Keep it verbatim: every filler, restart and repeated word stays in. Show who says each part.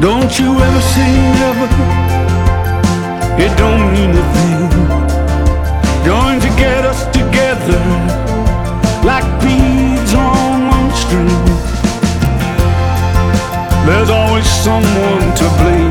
Speaker 1: Don't you ever say never, it don't mean a thing. Going to get us together like beads on one string. There's always someone to blame.